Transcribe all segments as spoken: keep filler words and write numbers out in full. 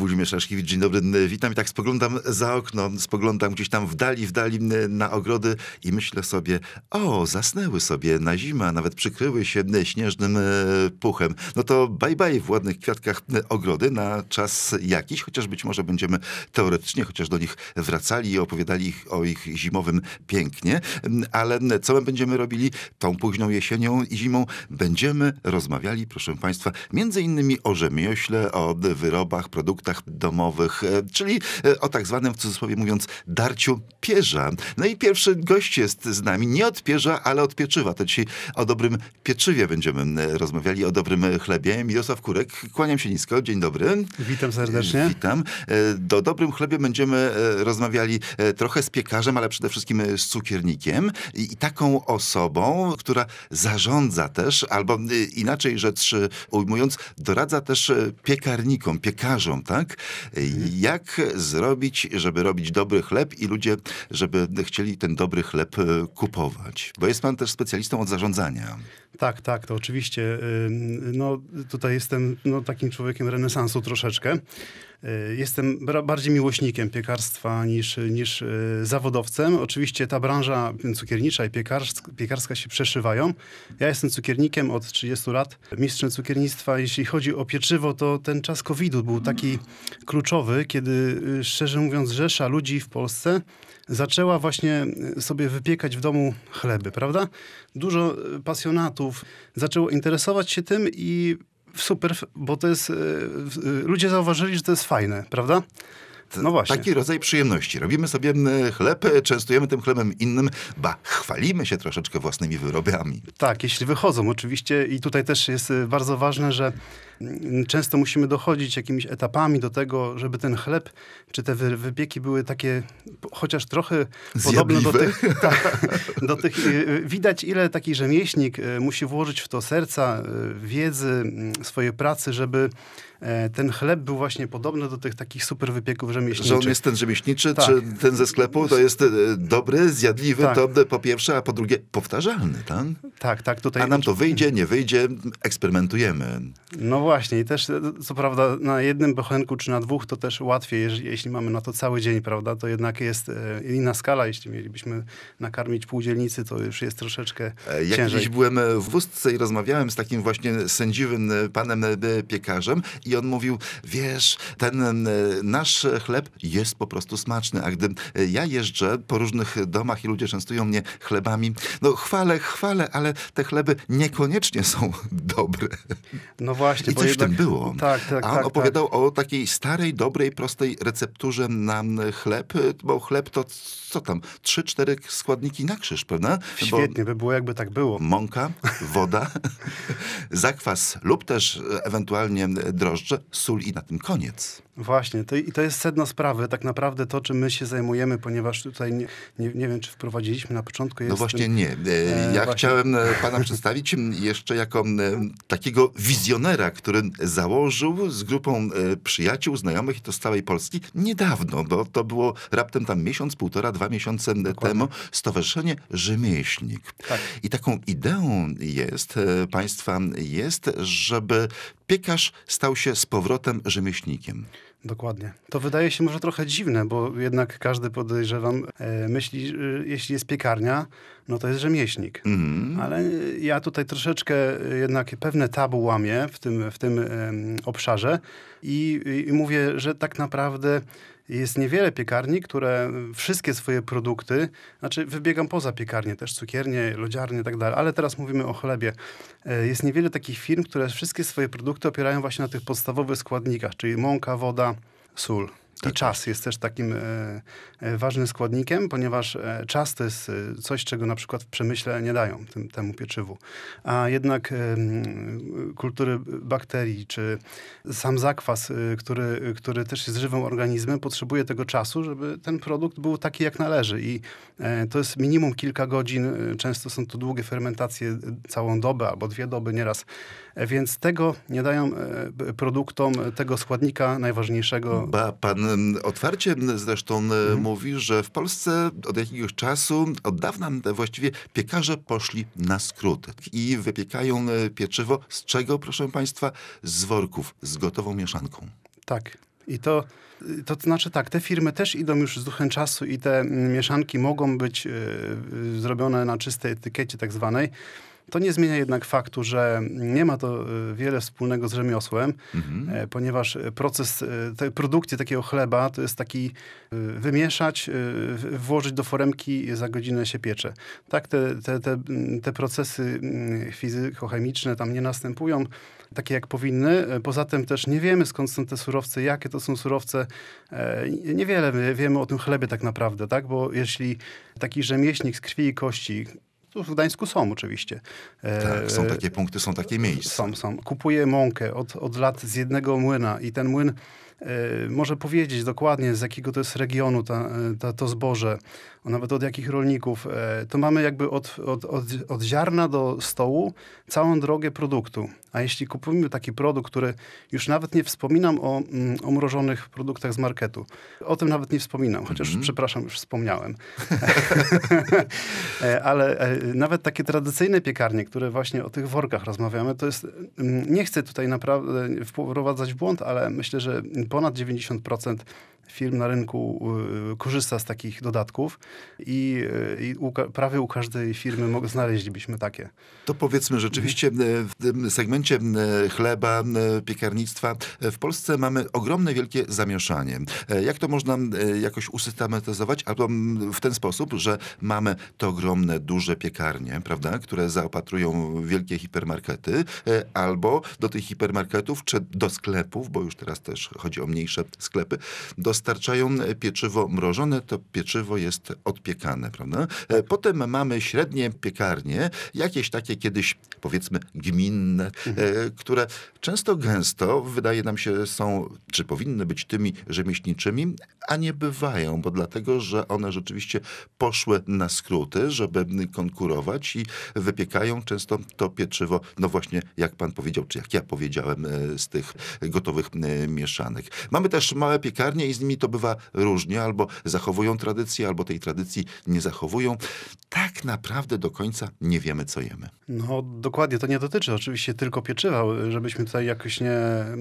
Włodzimierz Raszkiewicz, dzień dobry, witam i tak spoglądam za okno, spoglądam gdzieś tam w dali, w dali na ogrody i myślę sobie, o, zasnęły sobie na zimę, a nawet przykryły się śnieżnym puchem. No to bye bye w ładnych kwiatkach ogrody na czas jakiś, chociaż być może będziemy teoretycznie chociaż do nich wracali i opowiadali o ich zimowym pięknie, ale co my będziemy robili tą późną jesienią i zimą? Będziemy rozmawiali, proszę państwa, między innymi o rzemiośle, o wyrobach, produktach domowych, czyli o tak zwanym, w cudzysłowie mówiąc, darciu pierza. No i pierwszy gość jest z nami, nie od pierza, ale od pieczywa. To dzisiaj o dobrym pieczywie będziemy rozmawiali, o dobrym chlebie. Mirosław Kurek, kłaniam się nisko, dzień dobry. Witam serdecznie. Witam. Do dobrym chlebie będziemy rozmawiali trochę z piekarzem, ale przede wszystkim z cukiernikiem i taką osobą, która zarządza też, albo inaczej rzecz ujmując, doradza też piekarnikom, piekarzom, tak? Jak zrobić, żeby robić dobry chleb i ludzie, żeby chcieli ten dobry chleb kupować? Bo jest pan też specjalistą od zarządzania. Tak, tak, to oczywiście. No, tutaj jestem no, takim człowiekiem renesansu troszeczkę. Jestem bardziej miłośnikiem piekarstwa niż, niż zawodowcem. Oczywiście ta branża cukiernicza i piekarska, piekarska się przeszywają. Ja jestem cukiernikiem od trzydziestu lat, mistrzem cukiernictwa. Jeśli chodzi o pieczywo, to ten czas kowida był taki kluczowy, kiedy, szczerze mówiąc, rzesza ludzi w Polsce zaczęła właśnie sobie wypiekać w domu chleby, prawda? Dużo pasjonatów zaczęło interesować się tym i super, bo to jest, ludzie zauważyli, że to jest fajne, prawda? No właśnie. Taki rodzaj przyjemności. Robimy sobie chleb, częstujemy tym chlebem innym, ba, chwalimy się troszeczkę własnymi wyrobami. Tak, jeśli wychodzą oczywiście i tutaj też jest bardzo ważne, że często musimy dochodzić jakimiś etapami do tego, żeby ten chleb, czy te wypieki były takie chociaż trochę podobne do tych, tak, do tych... Widać, ile taki rzemieślnik musi włożyć w to serca, wiedzy, swojej pracy, żeby ten chleb był właśnie podobny do tych takich super wypieków rzemieślniczych. Że on jest ten rzemieślniczy, tak. czy ten ze sklepu, to jest dobry, zjadliwy, tak. To po pierwsze, a po drugie powtarzalny, tak? Tak, tak. Tutaj... A nam to wyjdzie, nie wyjdzie, eksperymentujemy. No właśnie i też, co prawda, na jednym bochenku czy na dwóch to też łatwiej, jeśli, jeśli mamy na to cały dzień, prawda? To jednak jest inna skala. Jeśli mielibyśmy nakarmić pół dzielnicy, to już jest troszeczkę Jak ciężej. Kiedyś byłem w Ustce i rozmawiałem z takim właśnie sędziwym panem piekarzem i on mówił, wiesz, ten nasz chleb jest po prostu smaczny, a gdy ja jeżdżę po różnych domach i ludzie częstują mnie chlebami, no chwalę, chwalę, ale te chleby niekoniecznie są dobre. No właśnie. I coś jednak... w tym było. Tak, tak, a on tak, opowiadał tak. o takiej starej, dobrej, prostej recepturze na chleb, bo chleb to co tam, trzy, cztery składniki na krzyż, prawda? Świetnie bo by było, jakby tak było. Mąka, woda, zakwas lub też ewentualnie drożdże, sól i na tym koniec. Właśnie. To, I to jest sedno sprawy. Tak naprawdę to, czym my się zajmujemy, ponieważ tutaj nie, nie, nie wiem, czy wprowadziliśmy na początku. Jest no właśnie tym, nie. Ja e, chciałem właśnie. pana przedstawić jeszcze jako takiego wizjonera, który założył z grupą przyjaciół, znajomych i to z całej Polski niedawno, bo to było raptem tam miesiąc, półtora, dwa miesiące Dokładnie. temu, Stowarzyszenie Rzemieślnik. Tak. I taką ideą jest, państwa jest, żeby piekarz stał się z powrotem rzemieślnikiem. Dokładnie. To wydaje się może trochę dziwne, bo jednak każdy, podejrzewam, e, myśli, że jeśli jest piekarnia, no to jest rzemieślnik. Mm. Ale ja tutaj troszeczkę jednak pewne tabu łamię w tym, w tym e, obszarze i, i mówię, że tak naprawdę jest niewiele piekarni, które wszystkie swoje produkty, znaczy wybiegam poza piekarnię, też cukiernie, lodziarnie i tak dalej, ale teraz mówimy o chlebie. Jest niewiele takich firm, które wszystkie swoje produkty opierają właśnie na tych podstawowych składnikach, czyli mąka, woda, sól. I czas jest też takim e, e, ważnym składnikiem, ponieważ e, czas to jest e, coś, czego na przykład w przemyśle nie dają tym, temu pieczywu. A jednak e, kultury bakterii, czy sam zakwas, e, który, który też jest żywym organizmem, potrzebuje tego czasu, żeby ten produkt był taki, jak należy. I e, to jest minimum kilka godzin. E, często są to długie fermentacje, całą dobę albo dwie doby nieraz. E, więc tego nie dają e, produktom tego składnika najważniejszego. Ba, pan otwarcie zresztą hmm. mówi, że w Polsce od jakiegoś czasu, od dawna właściwie piekarze poszli na skrót i wypiekają pieczywo z czego, proszę państwa? Z worków, z gotową mieszanką. Tak. I to, to znaczy tak, te firmy też idą już z duchem czasu i te mieszanki mogą być y, zrobione na czystej etykiecie tak zwanej. To nie zmienia jednak faktu, że nie ma to wiele wspólnego z rzemiosłem, mhm. ponieważ proces tej produkcji takiego chleba to jest taki wymieszać, włożyć do foremki i za godzinę się piecze. Tak, te, te, te, te procesy fizykochemiczne tam nie następują takie jak powinny. Poza tym też nie wiemy, skąd są te surowce, jakie to są surowce. Niewiele wiemy o tym chlebie tak naprawdę, tak? Bo jeśli taki rzemieślnik z krwi i kości, w Gdańsku są oczywiście. Tak, są takie punkty, są takie miejsca. Są, są. Kupuje mąkę od, od lat z jednego młyna i ten młyn e, może powiedzieć dokładnie, z jakiego to jest regionu ta, ta, to zboże, nawet od jakich rolników. E, to mamy jakby od, od, od, od ziarna do stołu całą drogę produktu. A jeśli kupujemy taki produkt, który już nawet nie wspominam o, o mrożonych produktach z marketu. O tym nawet nie wspominam, chociaż mm. przepraszam, już wspomniałem. Ale nawet takie tradycyjne piekarnie, które właśnie o tych workach rozmawiamy, to jest, nie chcę tutaj naprawdę wprowadzać w błąd, ale myślę, że ponad dziewięćdziesiąt procent firm na rynku y, korzysta z takich dodatków i, y, i u, prawie u każdej firmy mo- znaleźlibyśmy takie. To powiedzmy rzeczywiście w tym segmencie chleba, piekarnictwa w Polsce mamy ogromne, wielkie zamieszanie. Jak to można jakoś usystematyzować? Albo w ten sposób, że mamy te ogromne, duże piekarnie, prawda, które zaopatrują wielkie hipermarkety, albo do tych hipermarketów, czy do sklepów, bo już teraz też chodzi o mniejsze sklepy, dostarczają pieczywo mrożone, to pieczywo jest odpiekane, prawda? Potem mamy średnie piekarnie, jakieś takie kiedyś, powiedzmy, gminne, mhm. które często gęsto, wydaje nam się, są, czy powinny być tymi rzemieślniczymi, a nie bywają, bo dlatego, że one rzeczywiście poszły na skróty, żeby konkurować i wypiekają często to pieczywo, no właśnie, jak pan powiedział, czy jak ja powiedziałem, z tych gotowych mieszanek. Mamy też małe piekarnie i z nimi to bywa różnie, albo zachowują tradycję, albo tej tradycji nie zachowują. Tak naprawdę do końca nie wiemy, co jemy. No dokładnie, to nie dotyczy oczywiście tylko pieczywa, żebyśmy tutaj jakoś nie,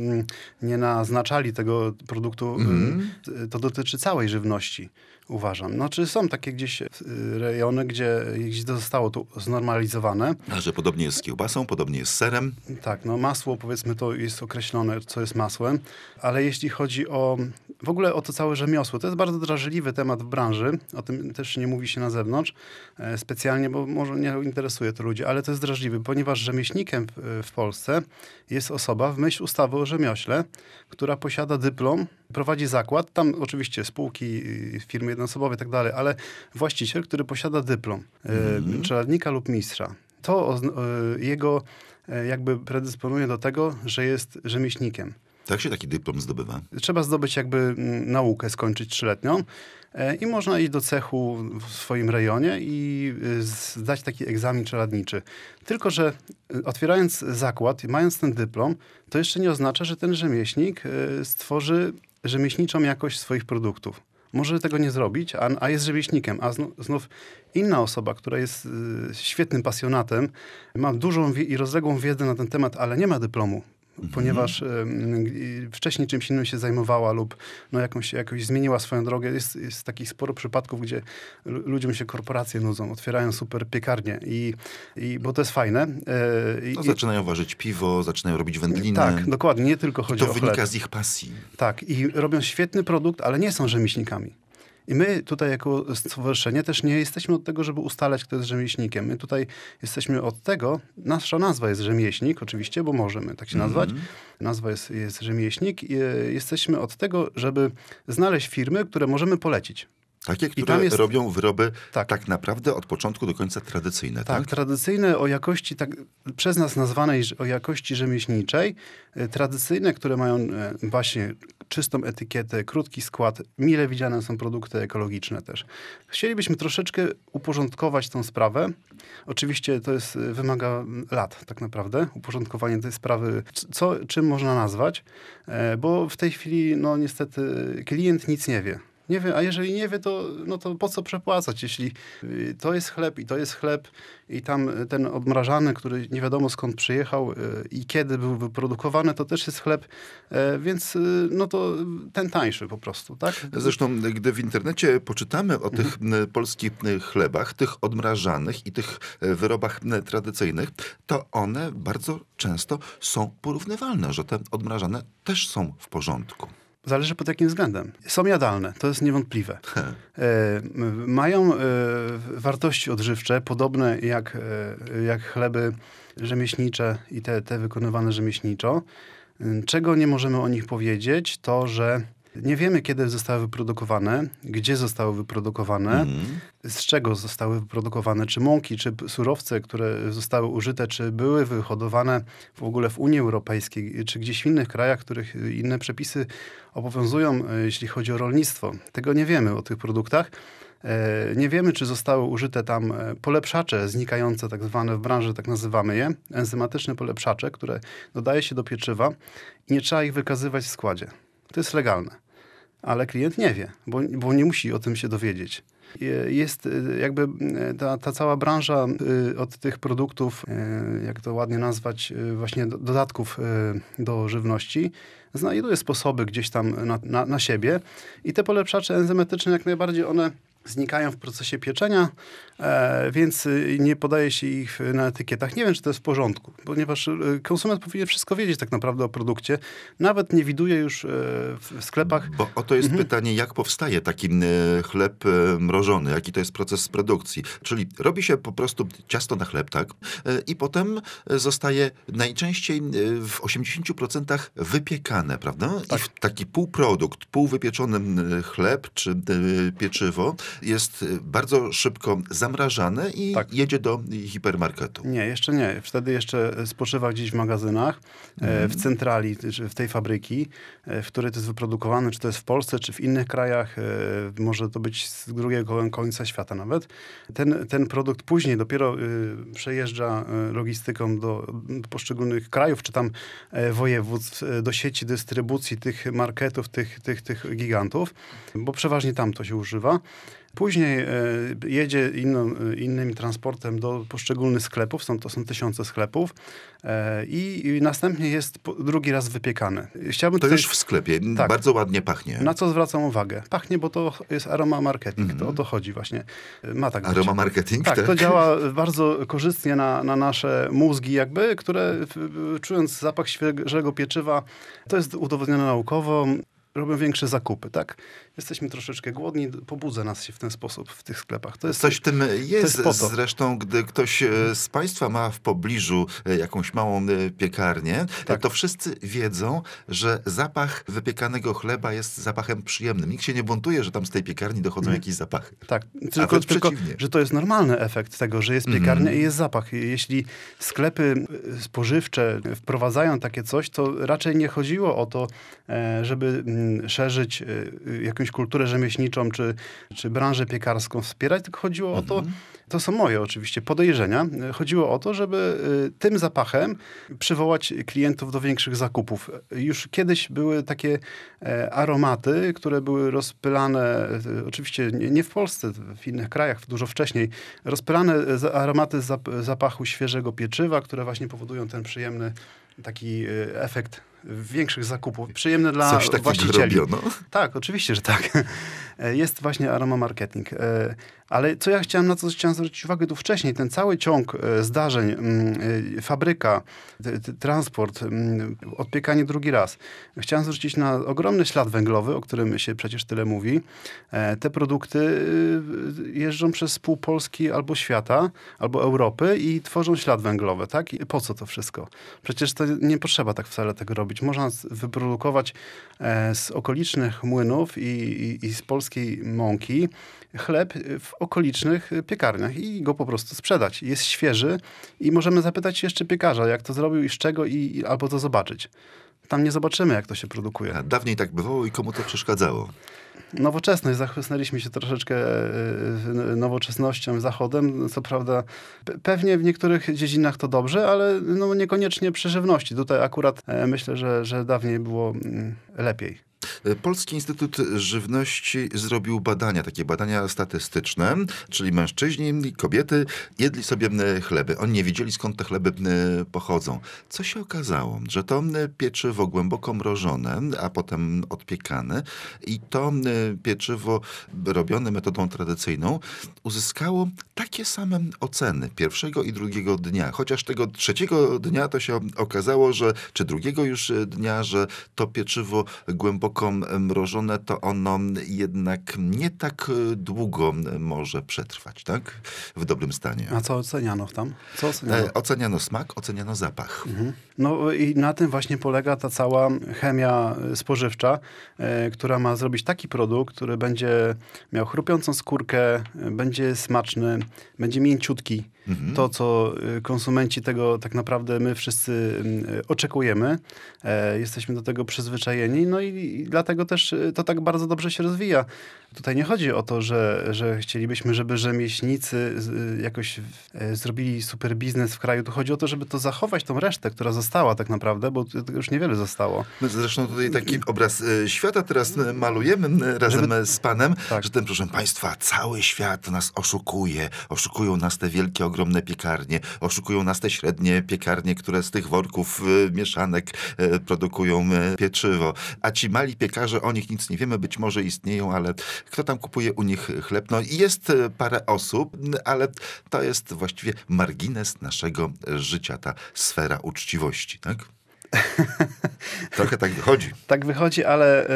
nie naznaczali tego produktu. Mm. To dotyczy całej żywności, uważam. Znaczy są takie gdzieś rejony, gdzie gdzieś zostało to znormalizowane. A że podobnie jest z kiełbasą, podobnie jest z serem. Tak, no masło powiedzmy to jest określone, co jest masłem, ale jeśli chodzi o w ogóle o to całe rzemiosło, to jest bardzo drażliwy temat w branży, o tym też nie mówi się na zewnątrz e, specjalnie, bo może nie interesuje to ludzi, ale to jest drażliwy, ponieważ rzemieślnikiem w, w Polsce jest osoba w myśl ustawy o rzemiośle, która posiada dyplom, prowadzi zakład, tam oczywiście spółki, firmy jednoosobowe i tak dalej, ale właściciel, który posiada dyplom e, mm. czeladnika lub mistrza. To e, jego e, jakby predysponuje do tego, że jest rzemieślnikiem. Tak się taki dyplom zdobywa? Trzeba zdobyć jakby naukę, skończyć trzyletnią e, i można iść do cechu w swoim rejonie i e, zdać taki egzamin czeladniczy. Tylko że otwierając zakład i mając ten dyplom, to jeszcze nie oznacza, że ten rzemieślnik e, stworzy rzemieślniczą jakość swoich produktów. Może tego nie zrobić, a, a jest rzemieślnikiem. A znów, znów inna osoba, która jest y, świetnym pasjonatem, ma dużą wie- i rozległą wiedzę na ten temat, ale nie ma dyplomu. Mhm. Ponieważ y, y, wcześniej czymś innym się zajmowała lub no, jakąś, jakoś zmieniła swoją drogę. Jest, jest takich sporo przypadków, gdzie l- ludziom się korporacje nudzą, otwierają super piekarnie, i, i, bo to jest fajne. Y, no, i, zaczynają ważyć piwo, zaczynają robić wędlinę. Tak, dokładnie. Nie tylko chodzi to o wynika chleb. z ich pasji. Tak, i robią świetny produkt, ale nie są rzemieślnikami. I my tutaj jako stowarzyszenie też nie jesteśmy od tego, żeby ustalać, kto jest rzemieślnikiem. My tutaj jesteśmy od tego, nasza nazwa jest rzemieślnik oczywiście, bo możemy tak się nazwać. Mm. Nazwa jest, jest rzemieślnik. I jesteśmy od tego, żeby znaleźć firmy, które możemy polecić. Takie, które jest, robią wyroby tak. tak naprawdę od początku do końca tradycyjne, tak? Tak, tradycyjne o jakości, tak przez nas nazwanej o jakości rzemieślniczej. Tradycyjne, które mają właśnie czystą etykietę, krótki skład. Mile widziane są produkty ekologiczne też. Chcielibyśmy troszeczkę uporządkować tą sprawę. Oczywiście to jest, wymaga lat tak naprawdę, uporządkowanie tej sprawy, co, czym można nazwać, bo w tej chwili no niestety klient nic nie wie. Nie wie, a jeżeli nie wie, to, no to po co przepłacać? Jeśli y, to jest chleb i to jest chleb i tam ten odmrażany, który nie wiadomo skąd przyjechał y, i kiedy był wyprodukowany, to też jest chleb, y, więc y, no to ten tańszy po prostu, tak? Zresztą, gdy w internecie poczytamy o tych mhm. polskich chlebach, tych odmrażanych i tych wyrobach tradycyjnych, to one bardzo często są porównywalne, że te odmrażane też są w porządku. Zależy pod jakim względem. Są jadalne, to jest niewątpliwe. E, mają e, wartości odżywcze podobne jak, e, jak chleby rzemieślnicze i te, te wykonywane rzemieślniczo. Czego nie możemy o nich powiedzieć, to że nie wiemy, kiedy zostały wyprodukowane, gdzie zostały wyprodukowane, mm. z czego zostały wyprodukowane, czy mąki, czy surowce, które zostały użyte, czy były wyhodowane w ogóle w Unii Europejskiej, czy gdzieś w innych krajach, których inne przepisy obowiązują, jeśli chodzi o rolnictwo. Tego nie wiemy o tych produktach. Nie wiemy, czy zostały użyte tam polepszacze znikające, tak zwane w branży, tak nazywamy je, enzymatyczne polepszacze, które dodaje się do pieczywa i nie trzeba ich wykazywać w składzie. To jest legalne. Ale klient nie wie, bo, bo nie musi o tym się dowiedzieć. Jest jakby ta, ta cała branża od tych produktów, jak to ładnie nazwać, właśnie dodatków do żywności, znajduje sposoby gdzieś tam na, na, na siebie i te polepszacze enzymetyczne jak najbardziej one znikają w procesie pieczenia, e, więc nie podaje się ich na etykietach. Nie wiem, czy to jest w porządku, ponieważ konsument powinien wszystko wiedzieć tak naprawdę o produkcie. Nawet nie widuje już e, w sklepach. Bo oto jest mhm. pytanie, jak powstaje taki e, chleb e, mrożony? Jaki to jest proces produkcji? Czyli robi się po prostu ciasto na chleb, tak? E, I potem zostaje najczęściej w osiemdziesięciu procentach wypiekane, prawda? Tak. I taki półprodukt, półwypieczony chleb czy e, pieczywo jest bardzo szybko zamrażane i tak. jedzie do hipermarketu. Nie, jeszcze nie. Wtedy jeszcze spoczywa gdzieś w magazynach, mm. w centrali, czy w tej fabryki, w której to jest wyprodukowane, czy to jest w Polsce, czy w innych krajach. Może to być z drugiego końca świata nawet. Ten, ten produkt później dopiero przejeżdża logistyką do poszczególnych krajów, czy tam województw, do sieci dystrybucji tych marketów, tych, tych, tych gigantów, bo przeważnie tam to się używa. Później e, jedzie inną, innym transportem do poszczególnych sklepów, są, to są tysiące sklepów e, i, i następnie jest po, drugi raz wypiekany. Chciałbym to tutaj, już w sklepie, tak, bardzo ładnie pachnie. Na co zwracam uwagę? Pachnie, bo to jest aroma marketing, mm-hmm. to o to chodzi właśnie. Ma tak aroma być. Marketing? Tak, tak, to działa bardzo korzystnie na, na nasze mózgi jakby, które czując zapach świeżego pieczywa, to jest udowodnione naukowo, robią większe zakupy, tak? Jesteśmy troszeczkę głodni, pobudza nas się w ten sposób w tych sklepach. To jest, Coś w tym jest, jest zresztą, gdy ktoś z państwa ma w pobliżu jakąś małą piekarnię, tak. to wszyscy wiedzą, że zapach wypiekanego chleba jest zapachem przyjemnym. Nikt się nie buntuje, że tam z tej piekarni dochodzą mm. jakieś zapachy. Tak, tylko, tylko że to jest normalny efekt tego, że jest piekarnia mm. i jest zapach. Jeśli sklepy spożywcze wprowadzają takie coś, to raczej nie chodziło o to, żeby szerzyć jakąś kulturę rzemieślniczą, czy, czy branżę piekarską wspierać, tylko chodziło mhm. o to, to są moje oczywiście podejrzenia, chodziło o to, żeby tym zapachem przywołać klientów do większych zakupów. Już kiedyś były takie aromaty, które były rozpylane, oczywiście nie w Polsce, w innych krajach, dużo wcześniej, rozpylane aromaty zapachu świeżego pieczywa, które właśnie powodują ten przyjemny taki efekt większych zakupów. Przyjemne dla Coś takiego właścicieli. Robiono. Tak, oczywiście, że tak. Jest właśnie aroma marketing. Ale co ja chciałem, na co chciałem zwrócić uwagę tu wcześniej, ten cały ciąg zdarzeń, fabryka, transport, odpiekanie drugi raz. Chciałem zwrócić na ogromny ślad węglowy, o którym się przecież tyle mówi. Te produkty jeżdżą przez pół Polski albo świata, albo Europy i tworzą ślad węglowy, tak? I po co to wszystko? Przecież to nie potrzeba tak wcale tego robić. Można wyprodukować z okolicznych młynów i, i, i z polskiej mąki chleb w okolicznych piekarniach i go po prostu sprzedać. Jest świeży i możemy zapytać jeszcze piekarza, jak to zrobił i z czego, i, albo to zobaczyć. Tam nie zobaczymy, jak to się produkuje. A dawniej tak bywało i komu to przeszkadzało? Nowoczesność. Zachłysnęliśmy się troszeczkę nowoczesnością, zachodem. Co prawda pewnie w niektórych dziedzinach to dobrze, ale no niekoniecznie przy żywności. Tutaj akurat myślę, że, że dawniej było lepiej. Polski Instytut Żywności zrobił badania, takie badania statystyczne, czyli mężczyźni, kobiety jedli sobie chleby. Oni nie wiedzieli, skąd te chleby pochodzą. Co się okazało? Że to pieczywo głęboko mrożone, a potem odpiekane i to pieczywo robione metodą tradycyjną uzyskało takie same oceny pierwszego i drugiego dnia. Chociaż tego trzeciego dnia to się okazało, że, czy drugiego już dnia, że to pieczywo głęboko mrożone, to ono jednak nie tak długo może przetrwać, tak? W dobrym stanie. A co oceniano tam? Co oceniano? E, oceniano smak, oceniano zapach. Mhm. No i na tym właśnie polega ta cała chemia spożywcza, e, która ma zrobić taki produkt, który będzie miał chrupiącą skórkę, będzie smaczny, będzie mięciutki. Mhm. To, co konsumenci tego tak naprawdę my wszyscy oczekujemy. E, jesteśmy do tego przyzwyczajeni, no i, i dlatego też to tak bardzo dobrze się rozwija. Tutaj nie chodzi o to, że, że chcielibyśmy, żeby rzemieślnicy z, jakoś e, zrobili super biznes w kraju. Tu chodzi o to, żeby to zachować, tą resztę, która została tak naprawdę, bo tego już niewiele zostało. My zresztą tutaj taki obraz e, świata teraz malujemy razem żeby... z panem, tak. Że ten, proszę państwa, cały świat nas oszukuje. Oszukują nas te wielkie, ogromne piekarnie. Oszukują nas te średnie piekarnie, które z tych worków e, mieszanek e, produkują e, pieczywo. A ci mali piekarze, o nich nic nie wiemy, być może istnieją, ale kto tam kupuje u nich chleb? No i jest parę osób, ale to jest właściwie margines naszego życia, ta sfera uczciwości, tak? Trochę tak wychodzi. Tak wychodzi, ale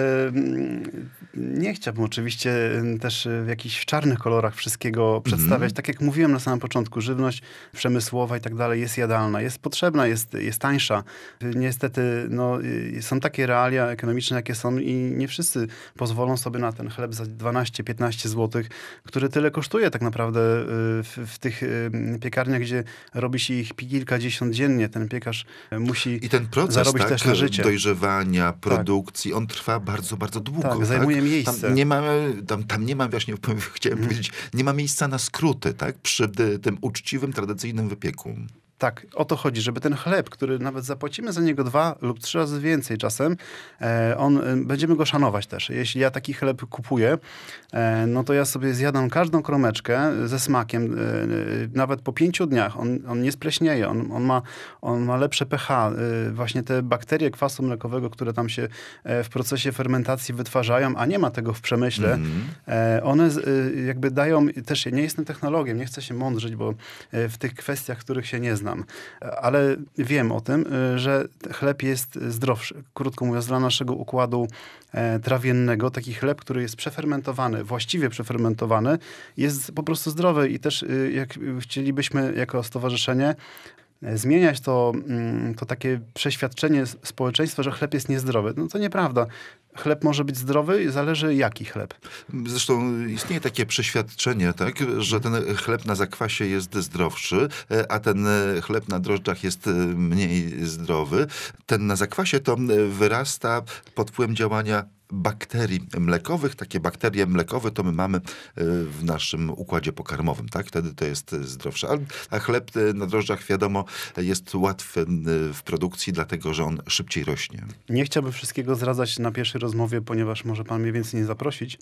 y, nie chciałbym oczywiście też w jakichś czarnych kolorach wszystkiego przedstawiać. Mm. Tak jak mówiłem na samym początku, żywność przemysłowa i tak dalej jest jadalna, jest potrzebna, jest, jest tańsza. Niestety no, są takie realia ekonomiczne, jakie są i nie wszyscy pozwolą sobie na ten chleb za dwanaście piętnaście złotych, który tyle kosztuje tak naprawdę w, w tych piekarniach, gdzie robi się ich kilkadziesiąt dziennie. Ten piekarz musi I ten proces zarobić tak, też na życie. dojrzewania, produkcji, tak. On trwa bardzo, bardzo długo. Tak, zajmuje tak? miejsce. Tam nie ma, tam, tam nie ma, właśnie chciałem hmm. powiedzieć, nie ma miejsca na skróty, tak? Przy tym uczciwym, tradycyjnym wypieku. Tak, o to chodzi, żeby ten chleb, który nawet zapłacimy za niego dwa lub trzy razy więcej czasem, e, on, e, będziemy go szanować też. Jeśli ja taki chleb kupuję, e, no to ja sobie zjadam każdą kromeczkę ze smakiem, e, nawet po pięciu dniach. On, on nie spleśnieje, on, on, ma, on ma lepsze pH. E, właśnie te bakterie kwasu mlekowego, które tam się e, w procesie fermentacji wytwarzają, a nie ma tego w przemyśle, mm. e, one e, jakby dają, też nie jestem technologiem, nie chcę się mądrzyć, bo e, w tych kwestiach, których się nie znam, ale wiem o tym, że chleb jest zdrowszy. Krótko mówiąc, dla naszego układu trawiennego taki chleb, który jest przefermentowany, właściwie przefermentowany, jest po prostu zdrowy i też jak chcielibyśmy jako stowarzyszenie zmieniać to, to takie przeświadczenie społeczeństwa, że chleb jest niezdrowy. No to nieprawda. Chleb może być zdrowy, zależy jaki chleb. Zresztą istnieje takie przeświadczenie, tak, że ten chleb na zakwasie jest zdrowszy, a ten chleb na drożdżach jest mniej zdrowy. Ten na zakwasie to wyrasta pod wpływem działania bakterii mlekowych. Takie bakterie mlekowe to my mamy w naszym układzie pokarmowym, tak? Wtedy to jest zdrowsze. A, a chleb na drożdżach, wiadomo, jest łatwy w produkcji, dlatego, że on szybciej rośnie. Nie chciałbym wszystkiego zdradzać na pierwszej rozmowie, ponieważ może pan mnie więcej nie zaprosić.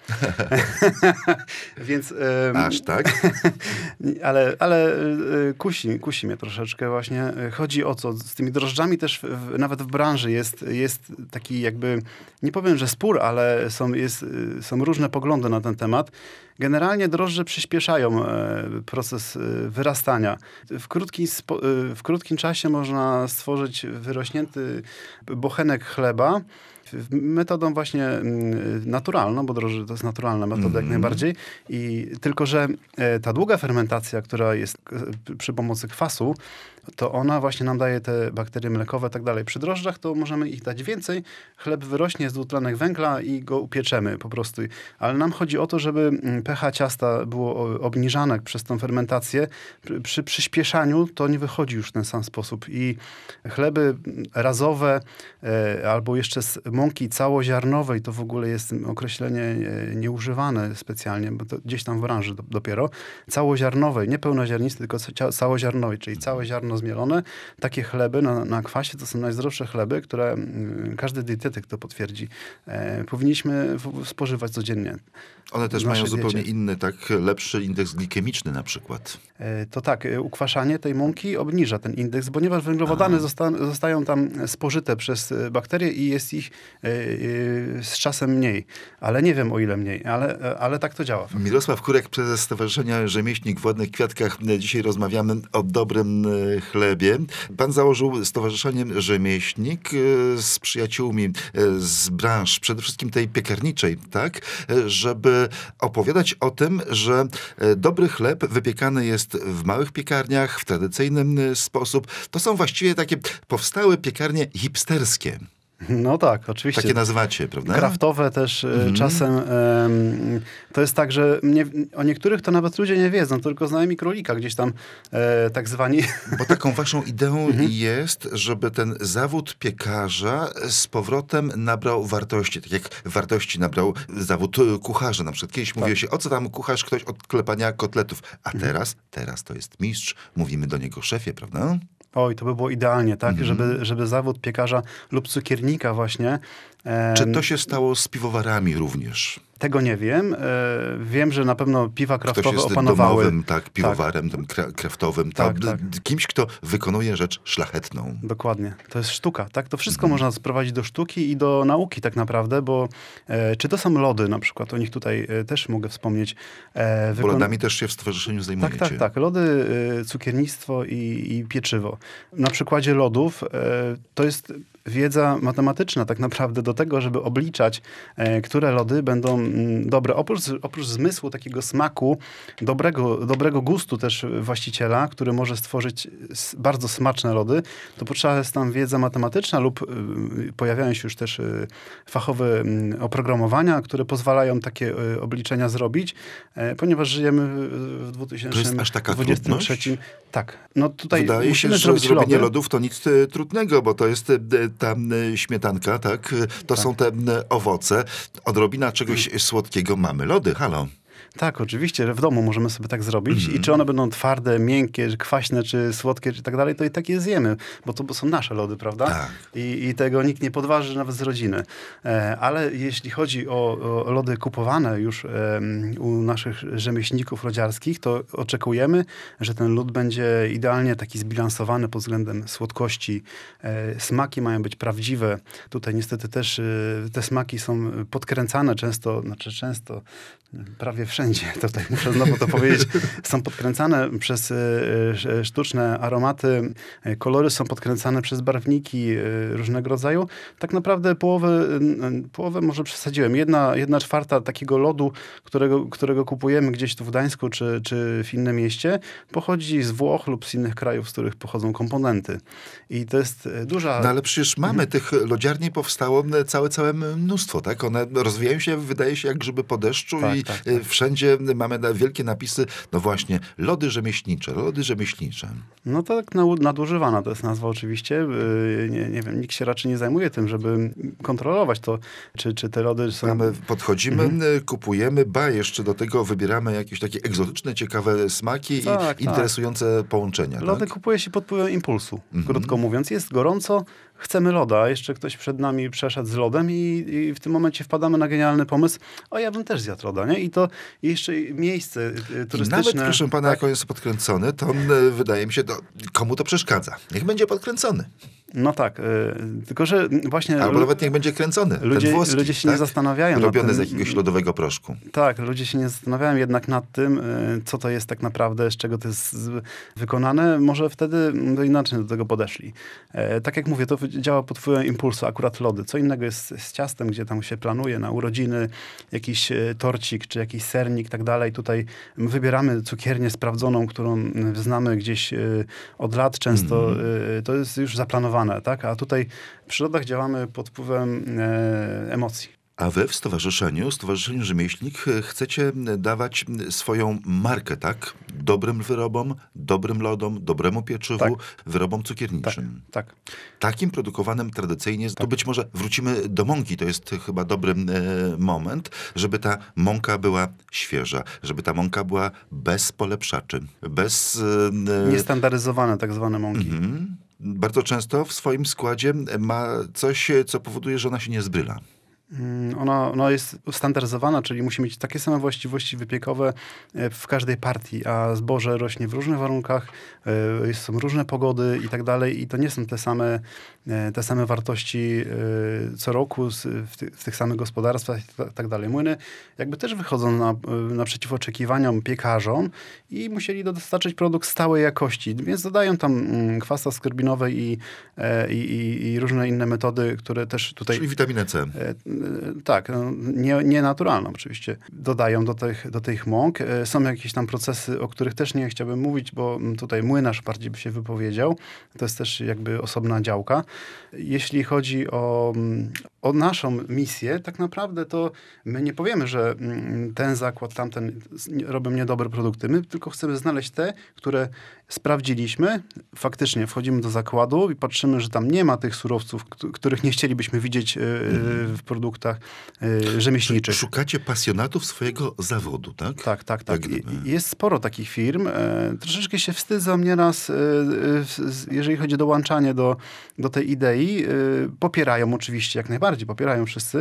Więc... Aż tak? ale ale kusi, kusi mnie troszeczkę właśnie. Chodzi o co? Z tymi drożdżami też w, nawet w branży jest, jest taki jakby, nie powiem, że spór, ale są, jest, są różne poglądy na ten temat. Generalnie drożdże przyspieszają proces wyrastania. W krótkim, w krótkim czasie można stworzyć wyrośnięty bochenek chleba metodą właśnie naturalną, bo drożdże to jest naturalna metoda mm. jak najbardziej. I tylko, że ta długa fermentacja, która jest przy pomocy kwasu, to ona właśnie nam daje te bakterie mlekowe i tak dalej. Przy drożdżach to możemy ich dać więcej. Chleb wyrośnie z dwutlenek węgla i go upieczemy po prostu. Ale nam chodzi o to, żeby pH ciasta było obniżane przez tą fermentację. Przy przyspieszaniu to nie wychodzi już w ten sam sposób. I chleby razowe e, albo jeszcze mąki całoziarnowej, to w ogóle jest określenie e, nieużywane specjalnie, bo to gdzieś tam w branży do, dopiero, całoziarnowej, nie pełnoziarnisty, tylko ca- całoziarnowej, czyli całe ziarno zmielone. Takie chleby na, na kwasie to są najzdrowsze chleby, które m, każdy dietetyk to potwierdzi. E, powinniśmy w, spożywać codziennie. One też w mają naszej zupełnie diecie. inny, tak, lepszy indeks glikemiczny na przykład. E, To tak, e, ukwaszanie tej mąki obniża ten indeks, ponieważ węglowodany zosta zostają tam spożyte przez e, bakterie i jest ich e, e, z czasem mniej. Ale nie wiem o ile mniej, ale, e, ale tak to działa. Mirosław Kurek, prezes Stowarzyszenia Rzemieślnik w Ładnych Kwiatkach. Dzisiaj rozmawiamy o dobrym e, chlebie. Pan założył Stowarzyszenie Rzemieślnik e, z przyjaciółmi e, z branż, przede wszystkim tej piekarniczej, tak? E, Żeby opowiadać o tym, że e, dobry chleb wypiekany jest w małych piekarniach, w tradycyjny e, sposób. To są właściwie takie powstałe piekarnie hipsterskie. No tak, oczywiście. Takie nazywacie, prawda? Kraftowe też e, czasem. em, to jest tak, że nie, o niektórych to nawet ludzie nie wiedzą, tylko znajomi królika gdzieś tam e, tak zwani. Bo taką waszą ideą jest, żeby ten zawód piekarza z powrotem nabrał wartości. Tak jak wartości nabrał zawód kucharza. Na przykład kiedyś mówiło się, o co tam kucharz, ktoś od klepania kotletów. A teraz, teraz to jest mistrz. Mówimy do niego szefie, prawda? Oj, to by było idealnie, tak? Żeby, żeby zawód piekarza lub cukiernika właśnie. em, Czy to się stało z piwowarami również? Tego nie wiem. E, wiem, że na pewno piwa Ktoś kraftowe jest opanowały. domowym, tak, piwowarem, tam, kra- kraftowym, Tak, tam, tak. d- kimś, kto wykonuje rzecz szlachetną. Dokładnie. To jest sztuka, tak? To wszystko można sprowadzić do sztuki i do nauki tak naprawdę, bo e, czy to są lody na przykład, o nich tutaj e, też mogę wspomnieć. E, Bo wykon- lodami też się w stowarzyszeniu zajmujecie. Tak, tak, tak. Lody, y, cukiernictwo i, i pieczywo. Na przykładzie lodów y, to jest wiedza matematyczna tak naprawdę do tego, żeby obliczać, y, które lody będą mm, dobre. Oprócz, oprócz zmysłu takiego smaku, dobrego, dobrego gustu też właściciela, który może stworzyć s- bardzo smaczne lody, to potrzeba jest tam wiedza matematyczna lub y, pojawiają się już też y, fachowe y, oprogramowania, które pozwalają takie y, obliczenia zrobić, y, ponieważ żyjemy w To jest dwutysięcznym aż taka dwudziestym trzecim. Tak. No tutaj Wydaje musimy się, że zrobić zrobienie lody. lodów to nic e, trudnego, bo to jest e, ta e, śmietanka, tak? E, To są te e, owoce. Odrobina czegoś słodkiego mamy. Lody, halo. Tak, oczywiście, że w domu możemy sobie tak zrobić i czy one będą twarde, miękkie, kwaśne, czy słodkie, czy tak dalej, to i tak je zjemy, bo to bo są nasze lody, prawda? Tak. I, I tego nikt nie podważy, nawet z rodziny. E, ale jeśli chodzi o, o lody kupowane już em, u naszych rzemieślników lodziarskich, to oczekujemy, że ten lód będzie idealnie taki zbilansowany pod względem słodkości. E, smaki mają być prawdziwe. Tutaj niestety też e, te smaki są podkręcane często, znaczy często, prawie wszędzie, tutaj muszę znowu to powiedzieć, są podkręcane przez e, e, sztuczne aromaty, e, kolory są podkręcane przez barwniki e, różnego rodzaju. Tak naprawdę połowę, e, połowę może przesadziłem. Jedna, jedna czwarta takiego lodu, którego, którego kupujemy gdzieś tu w Gdańsku czy, czy w innym mieście, pochodzi z Włoch lub z innych krajów, z których pochodzą komponenty. I to jest e, duża... No ale przecież mamy tych lodziarni powstało e, całe, całe mnóstwo, tak? One rozwijają się, wydaje się, jak grzyby po deszczu Tak, i tak, e, wszędzie mamy na- wielkie napisy, no właśnie, lody rzemieślnicze, lody rzemieślnicze. No to tak nau- nadużywana to jest nazwa oczywiście. Yy, Nie, nie wiem, nikt się raczej nie zajmuje tym, żeby kontrolować to, czy, czy te lody są... Mamy, podchodzimy, e, kupujemy, ba, jeszcze do tego wybieramy jakieś takie egzotyczne, ciekawe smaki Tak, i tak. interesujące połączenia. Lody tak? kupuje się pod wpływem impulsu, Mhm. krótko mówiąc. Jest gorąco, chcemy loda, a jeszcze ktoś przed nami przeszedł z lodem i, i w tym momencie wpadamy na genialny pomysł, o ja bym też zjadł loda, nie? I to jeszcze miejsce y, I turystyczne... nawet, proszę pana, tak, jak on jest podkręcony, to e, wydaje mi się, to, komu to przeszkadza? Niech będzie podkręcony. No tak, y, tylko że właśnie... Albo nawet niech będzie kręcony. ludzie, ten włoski, ludzie się tak? nie zastanawiają nad Robiony tym. z jakiegoś lodowego proszku. Tak, ludzie się nie zastanawiają jednak nad tym, y, co to jest tak naprawdę, z czego to jest z- wykonane. Może wtedy no, inaczej do tego podeszli. E, tak jak mówię, to wy- działa pod wpływem impulsu, akurat lody. Co innego jest z ciastem, gdzie tam się planuje na urodziny, jakiś e, torcik, czy jakiś sernik, tak dalej. Tutaj wybieramy cukiernię sprawdzoną, którą mm, znamy gdzieś e, od lat często. E, to jest już zaplanowane, tak? A tutaj przy lodach działamy pod wpływem e, emocji. A wy w stowarzyszeniu, Stowarzyszeniu Rzemieślnik, chcecie dawać swoją markę, tak? Dobrym wyrobom, dobrym lodom, dobremu pieczywu, Tak. wyrobom cukierniczym. Tak, tak. Takim produkowanym tradycyjnie, to być może wrócimy do mąki, to jest chyba dobry e, moment, żeby ta mąka była świeża, żeby ta mąka była bez polepszaczy, bez... E, Niestandaryzowane tak zwane mąki. mhm. Bardzo często w swoim składzie ma coś, co powoduje, że ona się nie zbryla. Ona, ona jest standaryzowana, czyli musi mieć takie same właściwości wypiekowe w każdej partii, a zboże rośnie w różnych warunkach, są różne pogody i tak dalej i to nie są te same, te same wartości co roku w, ty, w tych samych gospodarstwach i tak dalej. Młyny jakby też wychodzą na, naprzeciw oczekiwaniom piekarzom i musieli dostarczyć produkt stałej jakości, więc dodają tam kwas askorbinowy i, i, i różne inne metody, które też tutaj... Czyli witaminę C. Tak, nie, nie naturalną oczywiście. Dodają do tych, do tych mąk. Są jakieś tam procesy, o których też nie chciałbym mówić, bo tutaj młynarz bardziej by się wypowiedział. To jest też jakby osobna działka. Jeśli chodzi o, o naszą misję, tak naprawdę to my nie powiemy, że ten zakład, tamten robią niedobre produkty. My tylko chcemy znaleźć te, które sprawdziliśmy. Faktycznie wchodzimy do zakładu i patrzymy, że tam nie ma tych surowców, których nie chcielibyśmy widzieć w produktach rzemieślniczych. Szukacie pasjonatów swojego zawodu, tak? Tak, tak, tak. tak. Jest sporo takich firm. Troszeczkę się wstydzą nieraz, jeżeli chodzi o dołączanie do, do tej idei. Popierają oczywiście, jak najbardziej, popierają wszyscy.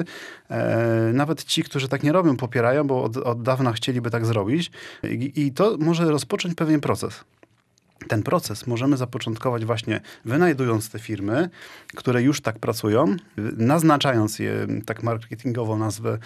Nawet ci, którzy tak nie robią, popierają, bo od, od dawna chcieliby tak zrobić. I, i to może rozpocząć pewien proces. Ten proces możemy zapoczątkować właśnie wynajdując te firmy, które już tak pracują, naznaczając je, tak marketingowo nazwę,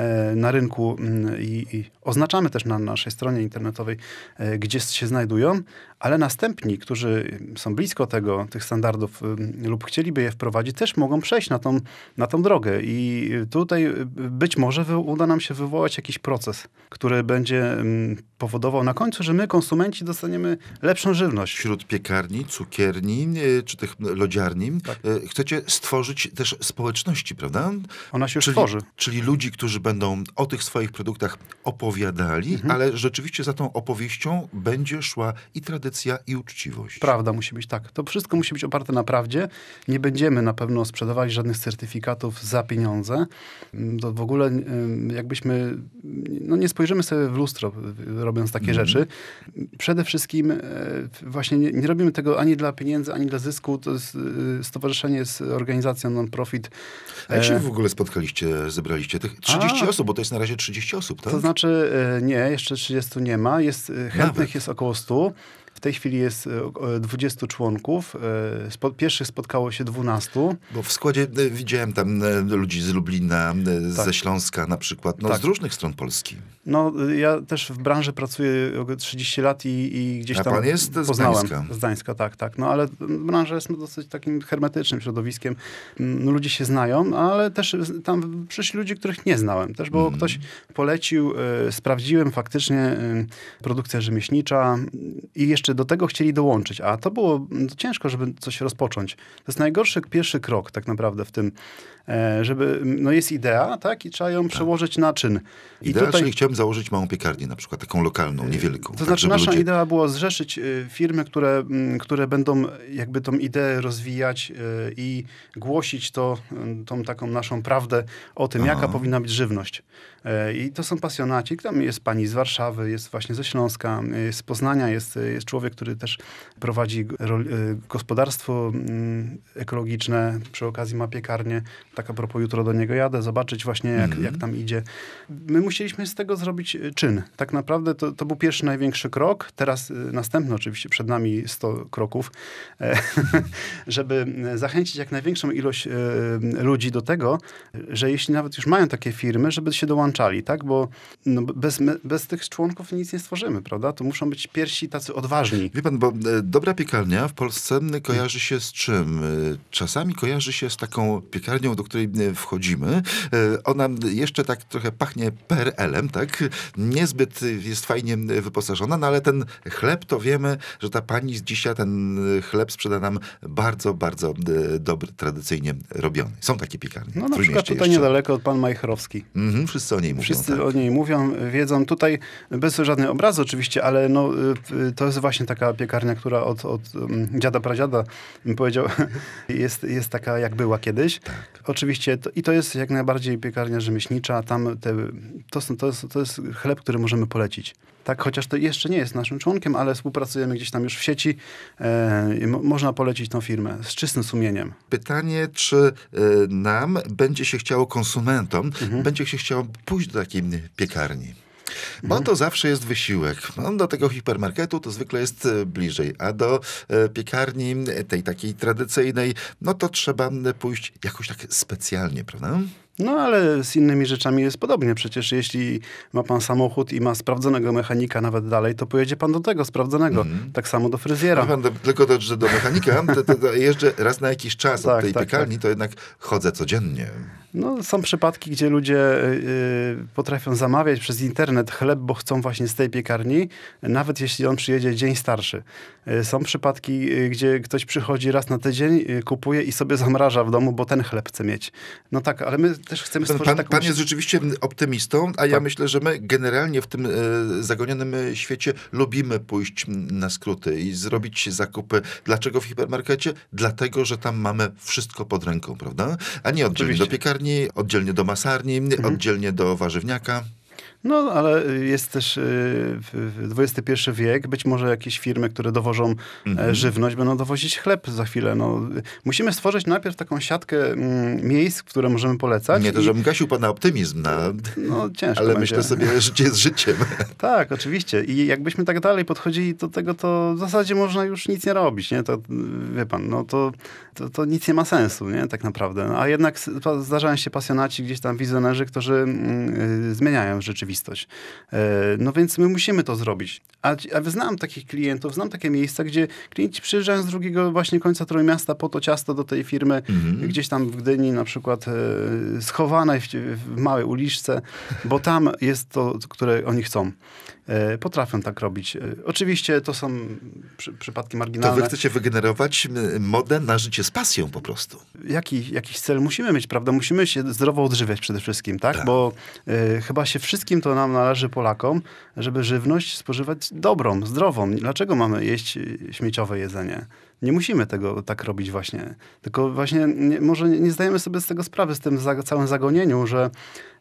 na rynku i, i oznaczamy też na naszej stronie internetowej, gdzie się znajdują, ale następni, którzy są blisko tego, tych standardów lub chcieliby je wprowadzić, też mogą przejść na tą, na tą drogę i tutaj być może uda nam się wywołać jakiś proces, który będzie powodował na końcu, że my, konsumenci, dostaniemy lepszą żywność. Wśród piekarni, cukierni, czy tych lodziarni tak. chcecie stworzyć też społeczności, prawda? Ona się już czyli, tworzy. Czyli ludzi, którzy będą o tych swoich produktach opowiadali, mhm. ale rzeczywiście za tą opowieścią będzie szła i tradycja, i uczciwość. Prawda musi być, tak. To wszystko musi być oparte na prawdzie. Nie będziemy na pewno sprzedawali żadnych certyfikatów za pieniądze. To w ogóle jakbyśmy, no nie spojrzymy sobie w lustro, robiąc takie mhm. rzeczy. Przede wszystkim właśnie nie, nie robimy tego ani dla pieniędzy, ani dla zysku. To jest, stowarzyszenie jest organizacją non-profit. A jak się w ogóle spotkaliście, zebraliście tych trzydzieści A, osób, bo to jest na razie trzydzieści osób, tak? To znaczy nie, jeszcze trzydziestu nie ma. Jest, chętnych Nawet. jest około stu. W tej chwili jest dwudziestu członków. Spo, pierwszych spotkało się dwunastu. Bo w składzie widziałem tam ludzi z Lublina, tak. ze Śląska na przykład, no tak. z różnych stron Polski. No ja też w branży pracuję trzydzieści lat i, i gdzieś A tam pan jest poznałem. z Gdańska. Z Gdańska, tak, tak. No ale branża jest dosyć takim hermetycznym środowiskiem. No, ludzie się znają, ale też tam przyszli ludzie, których nie znałem. Też, bo mm. ktoś polecił, y, sprawdziłem faktycznie y, produkcja rzemieślnicza i jeszcze do tego chcieli dołączyć. A to było ciężko, żeby coś rozpocząć. To jest najgorszy pierwszy krok tak naprawdę w tym, żeby, no jest idea, tak? I trzeba ją tak. przełożyć na czyn. I idea, tutaj... czyli chciałem założyć małą piekarnię na przykład, taką lokalną, niewielką. To tak, znaczy nasza ludzie... idea była zrzeszyć firmy, które, które będą jakby tą ideę rozwijać i głosić to, tą taką naszą prawdę o tym, Aha. jaka powinna być żywność. I to są pasjonaci. Tam jest pani z Warszawy, jest właśnie ze Śląska, jest z Poznania, jest, jest człowiek, który też prowadzi gospodarstwo ekologiczne, przy okazji ma piekarnię. Tak a propos, jutro do niego jadę, zobaczyć właśnie jak, mm. jak tam idzie. My musieliśmy z tego zrobić czyn. Tak naprawdę to, to był pierwszy największy krok. Teraz następny oczywiście, przed nami sto kroków, żeby zachęcić jak największą ilość ludzi do tego, że jeśli nawet już mają takie firmy, żeby się dołączali, tak? Bo no bez, bez tych członków nic nie stworzymy, prawda? To muszą być pierwsi tacy odważni. różni. Wie pan, bo e, dobra piekarnia w Polsce kojarzy się z czym? E, Czasami kojarzy się z taką piekarnią, do której e, wchodzimy. E, Ona jeszcze tak trochę pachnie P R L-em, tak? Niezbyt jest fajnie wyposażona, no ale ten chleb to wiemy, że ta pani z dzisiaj ten chleb sprzeda nam bardzo, bardzo e, dobry, tradycyjnie robiony. Są takie piekarnie. No w na przykład Trójmieście tutaj jeszcze. niedaleko pan Majchrowski. Mhm, wszyscy o niej mówią. Wszyscy tak. o niej mówią, wiedzą. Tutaj bez żadnej obrazy oczywiście, ale no, y, to jest właśnie taka piekarnia, która od, od um, dziada pradziada, bym powiedział, jest, jest taka jak była kiedyś. Tak. Oczywiście to, i to jest jak najbardziej piekarnia rzemieślnicza. Tam te, to, są, to, jest, to jest chleb, który możemy polecić. Tak, chociaż to jeszcze nie jest naszym członkiem, ale współpracujemy gdzieś tam już w sieci. E, i mo, można polecić tą firmę z czystym sumieniem. Pytanie, czy y, nam będzie się chciało, konsumentom, Mhm. będzie się chciało pójść do takiej piekarni. Bo Mhm. to zawsze jest wysiłek. No, do tego hipermarketu to zwykle jest e, bliżej, a do e, piekarni e, tej takiej tradycyjnej, no to trzeba m, pójść jakoś tak specjalnie, prawda? No ale z innymi rzeczami jest podobnie. Przecież jeśli ma pan samochód i ma sprawdzonego mechanika nawet dalej, to pojedzie pan do tego sprawdzonego. Mhm. Tak samo do fryzjera. Wie pan, do, tylko do, że do mechanika, to, to, to jeżdżę raz na jakiś czas od Tak, tej tak, piekarni, to jednak chodzę codziennie. No, są przypadki, gdzie ludzie y, potrafią zamawiać przez internet chleb, bo chcą właśnie z tej piekarni, nawet jeśli on przyjedzie dzień starszy. Y, są przypadki, y, gdzie ktoś przychodzi raz na tydzień, y, kupuje i sobie zamraża w domu, bo ten chleb chce mieć. No tak, ale my też chcemy Pan, stworzyć pan, taką... pan jest rzeczywiście optymistą, a ja Tak. myślę, że my generalnie w tym e, zagonionym e, świecie lubimy pójść m, na skróty i zrobić zakupy. Dlaczego w hipermarkecie? Dlatego, że tam mamy wszystko pod ręką, prawda? A nie oddzielnie Oczywiście. do piekarni, oddzielnie do masarni, Mhm. oddzielnie do warzywniaka. No, ale jest też y, w- w dwudziesty pierwszy wiek. Być może jakieś firmy, które dowożą Mhm. e, żywność, będą dowozić chleb za chwilę. No, y, musimy stworzyć najpierw taką siatkę mm, miejsc, które możemy polecać. Nie to, i- żebym gasił pana optymizm, na, No, ciężko ale będzie. myślę sobie, że życie jest życiem. Tak, oczywiście. I jakbyśmy tak dalej podchodzili do tego, to w zasadzie można już nic nie robić, nie? To, y, wie pan, no to, to, to nic nie ma sensu, nie? Tak naprawdę. A jednak s- pa- zdarzają się pasjonaci, gdzieś tam wizjonerzy, którzy mm, y, zmieniają rzeczywistość. E, No więc my musimy to zrobić. A, a znam takich klientów, znam takie miejsca, gdzie klienci przyjeżdżają z drugiego właśnie końca Trójmiasta po to ciasto do tej firmy, Mhm. gdzieś tam w Gdyni na przykład e, schowane w, w małej uliczce, bo tam jest to, które oni chcą. E, potrafią tak robić. E, oczywiście to są przy, przypadki To marginalne. wy chcecie wygenerować m, modę na życie z pasją po prostu. Jaki, jakiś cel musimy mieć, prawda? Musimy się zdrowo odżywiać przede wszystkim, tak? Tak. Bo e, chyba się wszystkim to nam należy, Polakom, żeby żywność spożywać dobrą, zdrową. Dlaczego mamy jeść e, śmieciowe jedzenie? Nie musimy tego tak robić właśnie. Tylko właśnie nie, może nie nie zdajemy sobie z tego sprawy, z tym za, całym zagonieniu, że,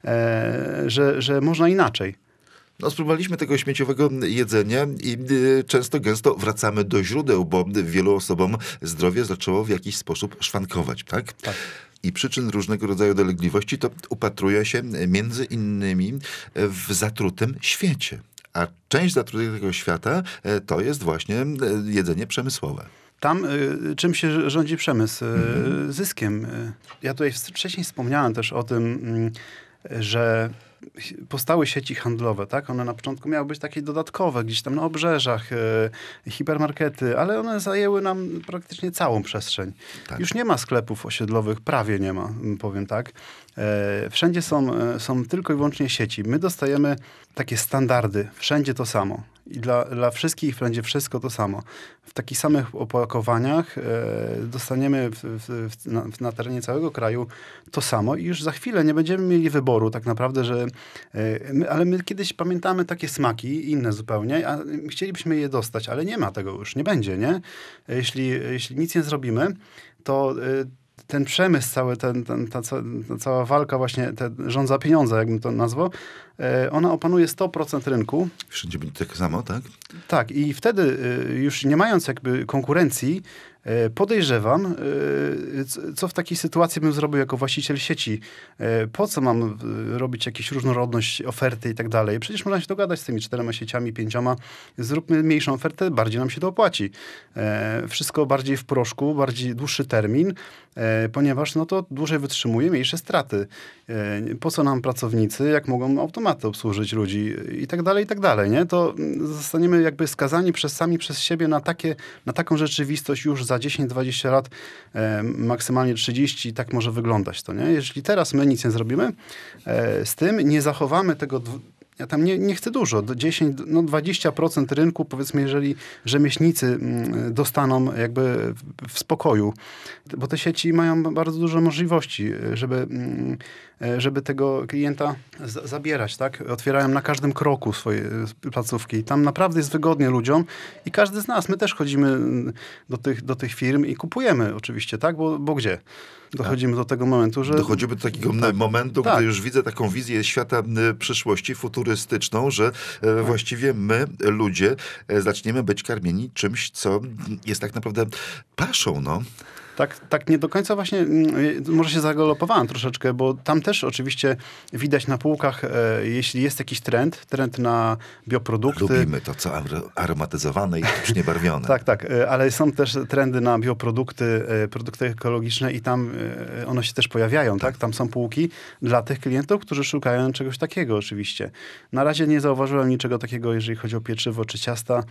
e, że, że można inaczej. No, spróbowaliśmy tego śmieciowego jedzenia i y, często, gęsto wracamy do źródeł, bo wielu osobom zdrowie zaczęło w jakiś sposób szwankować, tak? Tak. I przyczyn różnego rodzaju dolegliwości to upatruje się między innymi w zatrutym świecie. A część zatrutego świata e, to jest właśnie e, jedzenie przemysłowe. Tam y, czym się rządzi przemysł? Y, Zyskiem. Y, Ja tutaj wcześniej wspomniałem też o tym, y, że powstały sieci handlowe, tak? One na początku miały być takie dodatkowe, gdzieś tam na obrzeżach, y, hipermarkety, ale one zajęły nam praktycznie całą przestrzeń. Tak. Już nie ma sklepów osiedlowych, prawie nie ma, powiem tak. E, Wszędzie są, e, są tylko i wyłącznie sieci. My dostajemy takie standardy, wszędzie to samo. I dla, dla wszystkich będzie wszystko to samo. W takich samych opakowaniach e, dostaniemy w, w, w, na, na terenie całego kraju to samo i już za chwilę nie będziemy mieli wyboru tak naprawdę, że e, my, ale my kiedyś pamiętamy takie smaki, inne zupełnie, a chcielibyśmy je dostać, ale nie ma tego już, nie będzie, nie? Jeśli, jeśli nic nie zrobimy, to e, ten przemysł cały, ten, ten, ta, ca- ta cała walka właśnie, ten rząd za pieniądze, jakbym to nazwał, e, ona opanuje sto procent rynku. Wszędzie będzie tak samo, tak? Tak, i wtedy y, już nie mając jakby konkurencji, Podejrzewam, co w takiej sytuacji bym zrobił jako właściciel sieci. Po co mam robić jakąś różnorodność oferty i tak dalej? Przecież można się dogadać z tymi czterema sieciami, pięcioma. Zróbmy mniejszą ofertę, bardziej nam się to opłaci. Wszystko bardziej w proszku, bardziej dłuższy termin, ponieważ no to dłużej wytrzymuje, mniejsze straty. Po co nam pracownicy, jak mogą automaty obsłużyć ludzi i tak dalej, i tak dalej, nie? To zostaniemy jakby skazani przez sami przez siebie na takie, na taką rzeczywistość już za dziesięć dwadzieścia lat, e, maksymalnie trzydzieści, tak może wyglądać to, nie? Jeżeli teraz my nic nie zrobimy e, z tym, nie zachowamy tego, ja tam nie, nie chcę dużo, do dziesięć, no dwadzieścia procent rynku, powiedzmy, jeżeli rzemieślnicy mm, dostaną jakby w spokoju, bo te sieci mają bardzo dużo możliwości, żeby, mm, żeby tego klienta z- zabierać, tak? Otwierają na każdym kroku swoje placówki. Tam naprawdę jest wygodnie ludziom i każdy z nas, my też chodzimy do tych, do tych firm i kupujemy oczywiście, tak? Bo, bo gdzie? Dochodzimy do tego momentu, że... Dochodzimy do takiego tak, momentu, tak. gdy już widzę taką wizję świata y, przyszłości futurystyczną, że e, właściwie my, ludzie, e, zaczniemy być karmieni czymś, co jest tak naprawdę paszą, no. Tak, tak nie do końca właśnie, mm, może się zagalopowałem troszeczkę, bo tam też oczywiście widać na półkach, e, jeśli jest jakiś trend, trend na bioprodukty. Lubimy to, co ar- aromatyzowane i sztucznie barwione. Tak, tak, e, ale są też trendy na bioprodukty, e, produkty ekologiczne i tam e, one się też pojawiają, tak? Tam są półki dla tych klientów, którzy szukają czegoś takiego oczywiście. Na razie nie zauważyłem niczego takiego, jeżeli chodzi o pieczywo czy ciasta,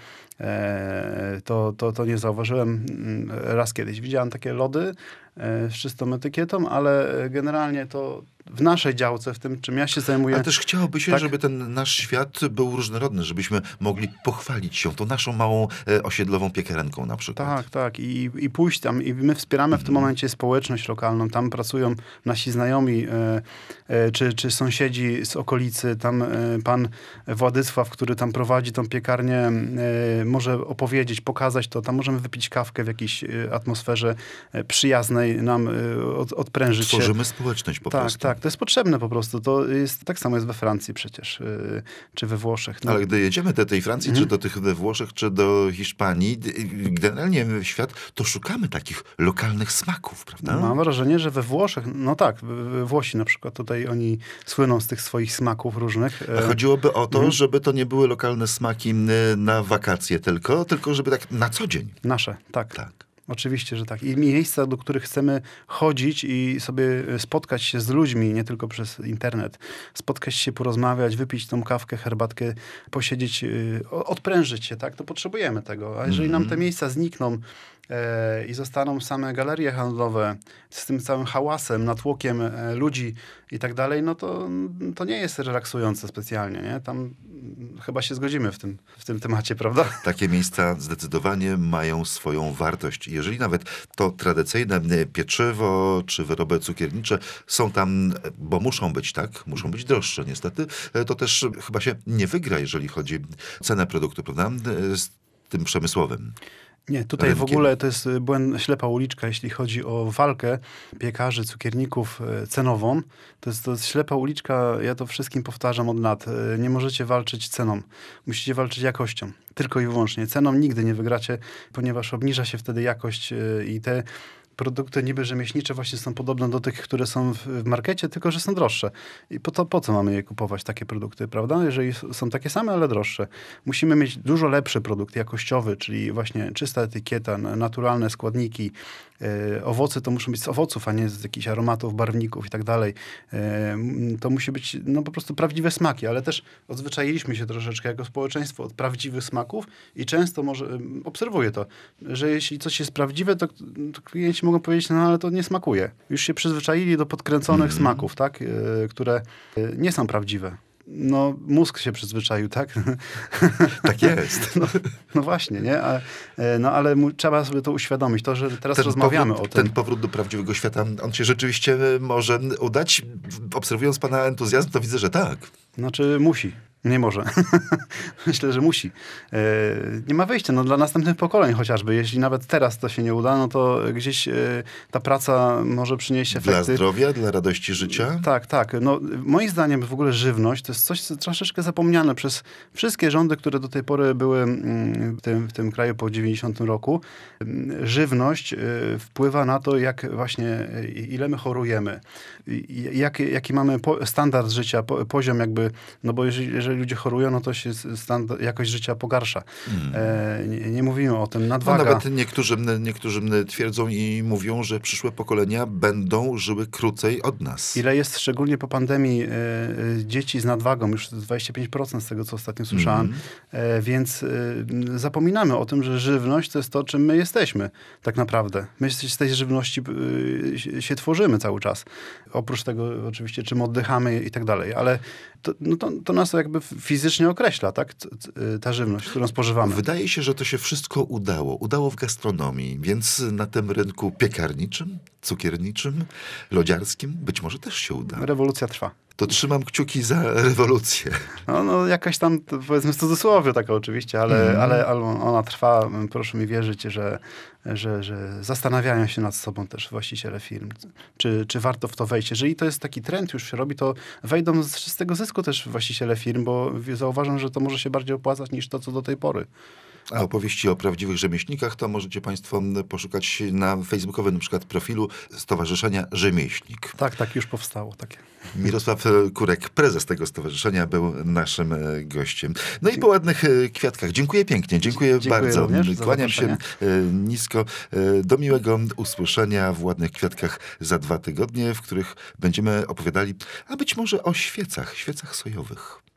e, to, to, to nie zauważyłem. Raz kiedyś widziałem takie lody z czystą etykietą, ale generalnie to w naszej działce, w tym, czym ja się zajmuję... Ale też chciałoby się, tak? żeby ten nasz świat był różnorodny, żebyśmy mogli pochwalić się tą naszą małą e, osiedlową piekarenką na przykład. Tak, tak. I, i pójść tam. I my wspieramy w tym momencie społeczność lokalną. Tam pracują nasi znajomi, e, e, czy, czy sąsiedzi z okolicy. Tam e, pan Władysław, który tam prowadzi tą piekarnię, e, może opowiedzieć, pokazać to. Tam możemy wypić kawkę w jakiejś e, atmosferze e, przyjaznej, nam e, od, odprężyć się. Tworzymy społeczność po tak, prostu. Tak, to jest potrzebne po prostu. To jest, tak samo jest we Francji przecież, yy, czy we Włoszech. No. Ale gdy jedziemy do tej Francji, Mhm. czy do tych we Włoszech, czy do Hiszpanii, generalnie w świat, to szukamy takich lokalnych smaków, prawda? Mam wrażenie, że we Włoszech, no tak, we Włosi na przykład, tutaj oni słyną z tych swoich smaków różnych. A chodziłoby o to, Mhm. żeby to nie były lokalne smaki na wakacje tylko, tylko żeby tak na co dzień. Nasze, tak. Tak. Oczywiście, że tak. I miejsca, do których chcemy chodzić i sobie spotkać się z ludźmi, nie tylko przez internet. Spotkać się, porozmawiać, wypić tą kawkę, herbatkę, posiedzieć, yy, odprężyć się, tak? To potrzebujemy tego. A jeżeli nam te miejsca znikną e, i zostaną same galerie handlowe z tym całym hałasem, natłokiem e, ludzi i tak dalej, no to, to nie jest relaksujące specjalnie, nie? Tam mm, chyba się zgodzimy w tym, w tym temacie, prawda? Takie miejsca zdecydowanie mają swoją wartość. Jeżeli nawet to tradycyjne pieczywo czy wyroby cukiernicze są tam, bo muszą być, tak? Muszą być droższe niestety, to też chyba się nie wygra, jeżeli chodzi o cenę produktu, prawda? Z tym przemysłowym. Nie, tutaj rynkiem. w ogóle to jest błęd, ślepa uliczka, jeśli chodzi o walkę piekarzy, cukierników e, cenową. To jest, to jest ślepa uliczka, ja to wszystkim powtarzam od lat. E, Nie możecie walczyć ceną, musicie walczyć jakością. Tylko i wyłącznie. Ceną nigdy nie wygracie, ponieważ obniża się wtedy jakość e, i te produkty niby rzemieślnicze właśnie są podobne do tych, które są w, w markecie, tylko że są droższe. I po, to, po co mamy je kupować, takie produkty, prawda? Jeżeli s- są takie same, ale droższe. Musimy mieć dużo lepszy produkt jakościowy, czyli właśnie czysta etykieta, n- naturalne składniki. E, owoce to muszą być z owoców, a nie z jakichś aromatów, barwników i tak dalej. E, m, to musi być no po prostu prawdziwe smaki, ale też odzwyczailiśmy się troszeczkę jako społeczeństwo od prawdziwych smaków i często może, em, obserwuję to, że jeśli coś jest prawdziwe, to, to klienci mogą powiedzieć, no ale to nie smakuje. Już się przyzwyczaili do podkręconych Mhm. smaków, tak? E, które e, nie są prawdziwe. No, mózg się przyzwyczaił, tak? Tak jest. No, no właśnie, nie? A, e, no ale mu, trzeba sobie to uświadomić. To, że teraz Ten rozmawiamy powrót, o tym. Ten powrót do prawdziwego świata, on się rzeczywiście może udać? Obserwując pana entuzjazm, to widzę, że tak. Znaczy musi. Nie może. Myślę, że musi. E, nie ma wyjścia. No, dla następnych pokoleń chociażby. Jeśli nawet teraz to się nie uda, no to gdzieś e, ta praca może przynieść efekty. Dla zdrowia, dla radości życia? Tak, tak. No, moim zdaniem w ogóle żywność to jest coś co troszeczkę zapomniane przez wszystkie rządy, które do tej pory były w tym, w tym kraju po dziewięćdziesiątym roku. Żywność e, wpływa na to, jak właśnie, ile my chorujemy. Jak, jaki mamy po, standard życia, po, poziom jakby, no bo jeżeli, jeżeli ludzie chorują, no to się standard, jakość życia pogarsza. Mm. E, nie, nie mówimy o tym. Nadwaga. No nawet niektórzy, niektórzy twierdzą i mówią, że przyszłe pokolenia będą żyły krócej od nas. Ile jest szczególnie po pandemii e, dzieci z nadwagą, już dwadzieścia pięć procent z tego, co ostatnio słyszałem. Mm. E, więc e, zapominamy o tym, że żywność to jest to, czym my jesteśmy tak naprawdę. My z tej żywności e, się tworzymy cały czas. Oprócz tego oczywiście, czym oddychamy i tak dalej. Ale to, no to, to nas jakby fizycznie określa, tak? Ta żywność, którą spożywamy. Wydaje się, że to się wszystko udało. Udało w gastronomii, więc na tym rynku piekarniczym, cukierniczym, lodziarskim być może też się uda. Rewolucja trwa. To trzymam kciuki za rewolucję. No, no jakaś tam, powiedzmy w cudzysłowie taka oczywiście, ale, mm. ale, ale ona trwa. Proszę mi wierzyć, że, że, że zastanawiają się nad sobą też właściciele firm. Czy, czy warto w to wejść? Jeżeli to jest taki trend, już się robi, to wejdą z, z tego zysku też właściciele firm, bo zauważam, że to może się bardziej opłacać niż to, co do tej pory. A opowieści o prawdziwych rzemieślnikach to możecie państwo poszukać na facebookowym na przykład profilu Stowarzyszenia Rzemieślnik. Tak, tak, już powstało takie. Mirosław Kurek, prezes tego stowarzyszenia, był naszym gościem. No i po ładnych kwiatkach. Dziękuję pięknie, dziękuję, dziękuję bardzo. Również, Kłaniam się nisko. Do miłego usłyszenia w ładnych kwiatkach za dwa tygodnie, w których będziemy opowiadali, a być może o świecach, świecach sojowych.